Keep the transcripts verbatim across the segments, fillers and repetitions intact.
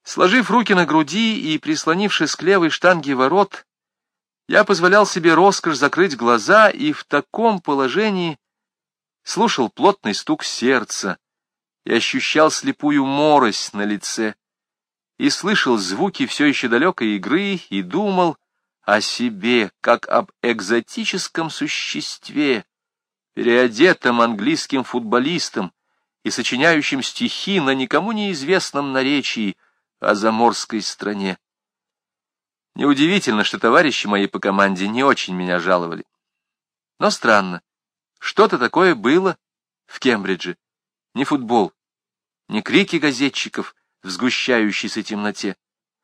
Сложив руки на груди и прислонившись к левой штанге ворот, я позволял себе роскошь закрыть глаза и в таком положении слушал плотный стук сердца и ощущал слепую морось на лице, и слышал звуки все еще далекой игры, и думал о себе, как об экзотическом существе, переодетом английским футболистом и сочиняющим стихи на никому неизвестном наречии о заморской стране. Неудивительно, что товарищи мои по команде не очень меня жаловали. Но странно, что-то такое было в Кембридже. Не футбол, не крики газетчиков в сгущающейся темноте,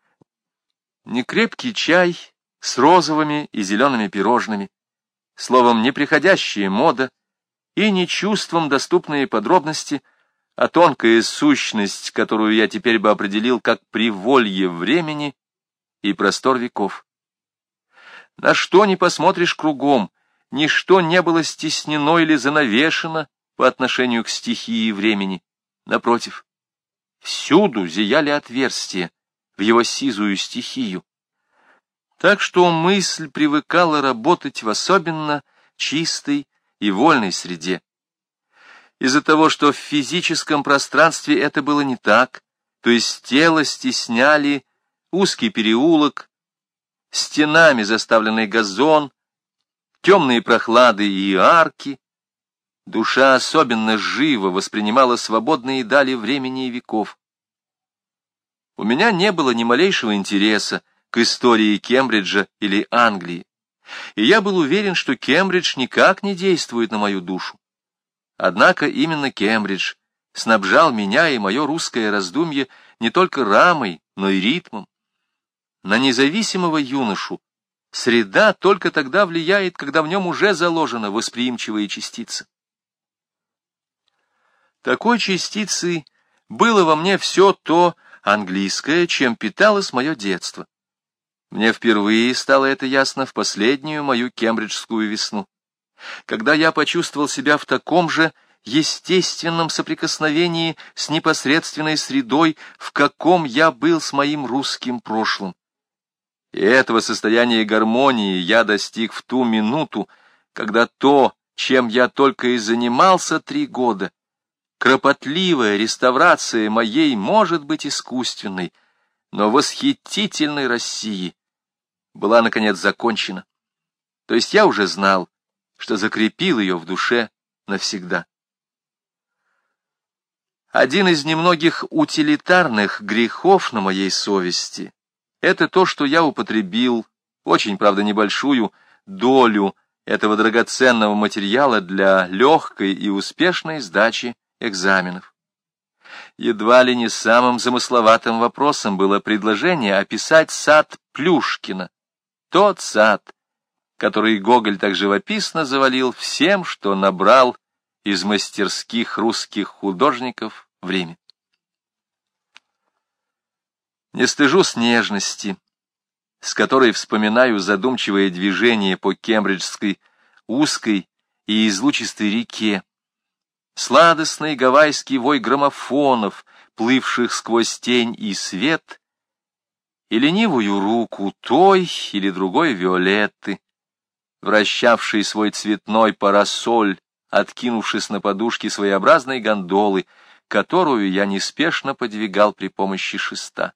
не крепкий чай с розовыми и зелеными пирожными, словом, неприходящая мода и не чувством доступные подробности, а тонкая сущность, которую я теперь бы определил как приволье времени и простор веков. На что ни посмотришь кругом, ничто не было стеснено или занавешено по отношению к стихии времени. Напротив, всюду зияли отверстия в его сизую стихию. Так что мысль привыкала работать в особенно чистой и вольной среде. Из-за того, что в физическом пространстве это было не так, то есть тело стесняли узкий переулок, стенами заставленный газон, темные прохлады и арки, душа особенно живо воспринимала свободные дали времени и веков. У меня не было ни малейшего интереса к истории Кембриджа или Англии, и я был уверен, что Кембридж никак не действует на мою душу. Однако именно Кембридж снабжал меня и мое русское раздумье не только рамой, но и ритмом. На независимого юношу среда только тогда влияет, когда в нем уже заложена восприимчивая частица. Такой частицей было во мне все то английское, чем питалось мое детство. Мне впервые стало это ясно в последнюю мою кембриджскую весну, когда я почувствовал себя в таком же естественном соприкосновении с непосредственной средой, в каком я был с моим русским прошлым. И этого состояния гармонии я достиг в ту минуту, когда то, чем я только и занимался три года, кропотливая реставрация моей, может быть, искусственной, но восхитительной России, была, наконец, закончена. То есть я уже знал, что закрепил ее в душе навсегда. Один из немногих утилитарных грехов на моей совести — это то, что я употребил, очень, правда, небольшую, долю этого драгоценного материала для легкой и успешной сдачи экзаменов. Едва ли не самым замысловатым вопросом было предложение описать сад Плюшкина, тот сад, который Гоголь так живописно завалил всем, что набрал из мастерских русских художников в Риме. Не стыжусь нежности, с которой вспоминаю задумчивое движение по кембриджской узкой и излучистой реке, сладостный гавайский вой граммофонов, плывших сквозь тень и свет, и ленивую руку той или другой Виолетты, вращавшей свой цветной парасоль, откинувшись на подушке своеобразной гондолы, которую я неспешно подвигал при помощи шеста.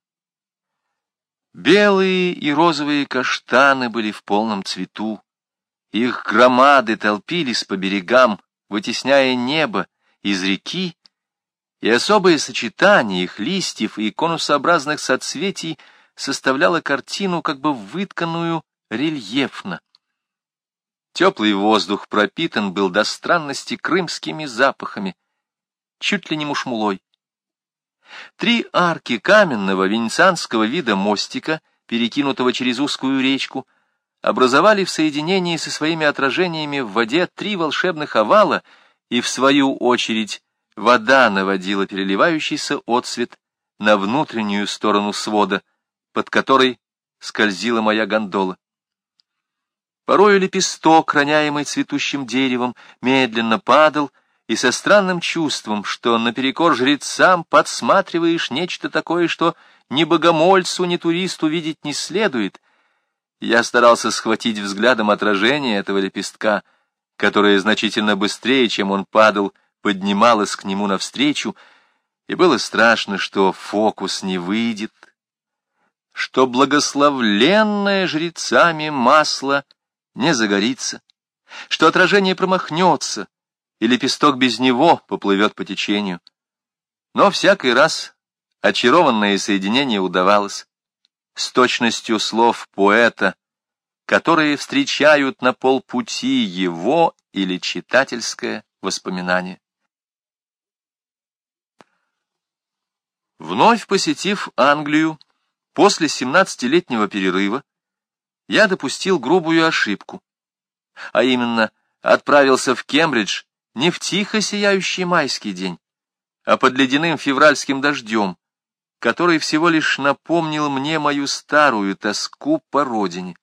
Белые и розовые каштаны были в полном цвету, их громады толпились по берегам, вытесняя небо из реки, и особое сочетание их листьев и конусообразных соцветий составляло картину, как бы вытканную рельефно. Теплый воздух пропитан был до странности крымскими запахами, чуть ли не мушмулой. Три арки каменного венецианского вида мостика, перекинутого через узкую речку, образовали в соединении со своими отражениями в воде три волшебных овала, и, в свою очередь, вода наводила переливающийся отсвет на внутреннюю сторону свода, под которой скользила моя гондола. Порою лепесток, роняемый цветущим деревом, медленно падал и со странным чувством, что наперекор жрецам подсматриваешь нечто такое, что ни богомольцу, ни туристу видеть не следует, я старался схватить взглядом отражение этого лепестка, которое значительно быстрее, чем он падал, поднималось к нему навстречу, и было страшно, что фокус не выйдет, что благословленное жрецами масло не загорится, что отражение промахнется, и лепесток без него поплывет по течению. Но всякий раз очарованное соединение удавалось с точностью слов поэта, которые встречают на полпути его или читательское воспоминание. Вновь посетив Англию после семнадцатилетнего перерыва, я допустил грубую ошибку, а именно отправился в Кембридж не в тихо сияющий майский день, а под ледяным февральским дождем, который всего лишь напомнил мне мою старую тоску по родине.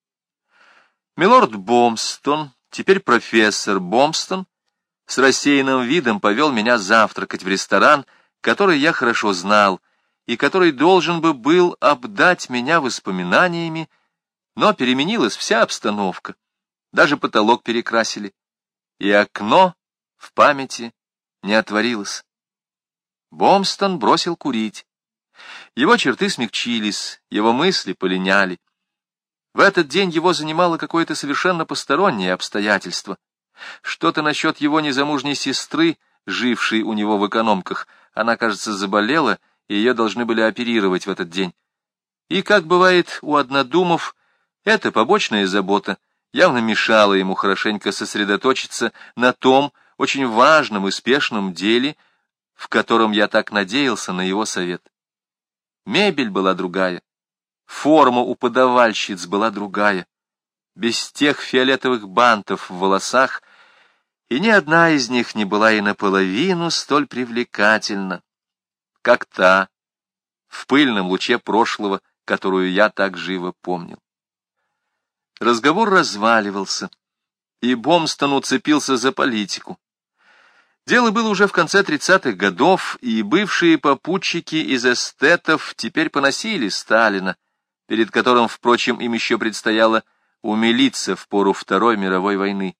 Милорд Бомстон, теперь профессор Бомстон, с рассеянным видом повел меня завтракать в ресторан, который я хорошо знал, и который должен бы был обдать меня воспоминаниями, но переменилась вся обстановка, даже потолок перекрасили, и окно в памяти не отворилось. Бомстон бросил курить. Его черты смягчились, его мысли полиняли. В этот день его занимало какое-то совершенно постороннее обстоятельство. Что-то насчет его незамужней сестры, жившей у него в экономках. Она, кажется, заболела, и ее должны были оперировать в этот день. И, как бывает у однодумов, эта побочная забота явно мешала ему хорошенько сосредоточиться на том очень важном и спешном деле, в котором я так надеялся на его совет. Мебель была другая, форма у подавальщиц была другая, без тех фиолетовых бантов в волосах, и ни одна из них не была и наполовину столь привлекательна, как та в пыльном луче прошлого, которую я так живо помнил. Разговор разваливался, и Бомстон уцепился за политику. Дело было уже в конце тридцатых годов, и бывшие попутчики из эстетов теперь поносили Сталина, перед которым, впрочем, им еще предстояло умилиться в пору Второй мировой войны.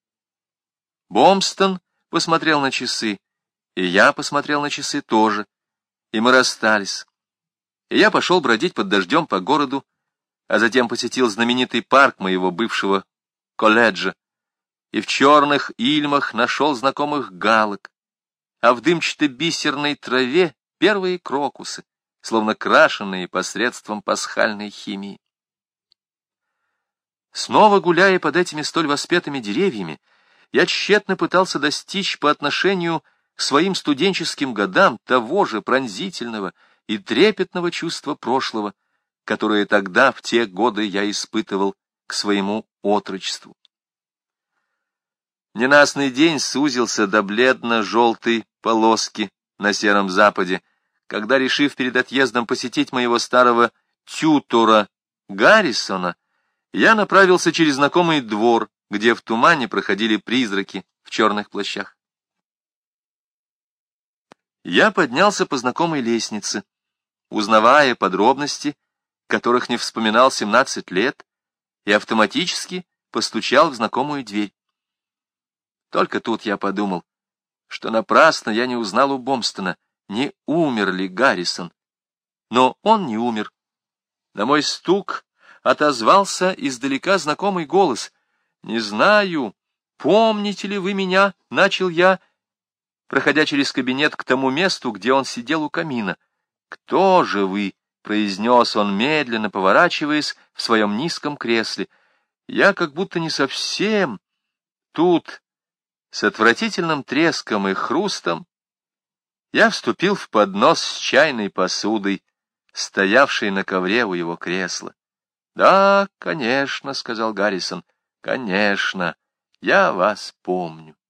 Бомстон посмотрел на часы, и я посмотрел на часы тоже, и мы расстались. И я пошел бродить под дождем по городу, а затем посетил знаменитый парк моего бывшего колледжа, и в черных ильмах нашел знакомых галок, а в дымчато-бисерной траве первые крокусы, словно крашеные посредством пасхальной химии. Снова гуляя под этими столь воспетыми деревьями, я тщетно пытался достичь по отношению к своим студенческим годам того же пронзительного и трепетного чувства прошлого, которое тогда, в те годы, я испытывал к своему отрочеству. Ненастный день сузился до бледно-желтой полоски на сером западе, когда, решив перед отъездом посетить моего старого тьютора Гаррисона, я направился через знакомый двор, где в тумане проходили призраки в черных плащах. Я поднялся по знакомой лестнице, узнавая подробности, которых не вспоминал семнадцать лет, и автоматически постучал в знакомую дверь. Только тут я подумал, что напрасно я не узнал у Бомстона, не умер ли Гаррисон. Но он не умер. На мой стук отозвался издалека знакомый голос. «Не знаю, помните ли вы меня?» — начал я, проходя через кабинет к тому месту, где он сидел у камина. «Кто же вы?» — произнес он, медленно поворачиваясь в своем низком кресле. Я как будто не совсем тут... С отвратительным треском и хрустом я вступил в поднос с чайной посудой, стоявшей на ковре у его кресла. — Да, конечно, — сказал Гаррисон, — конечно, я вас помню.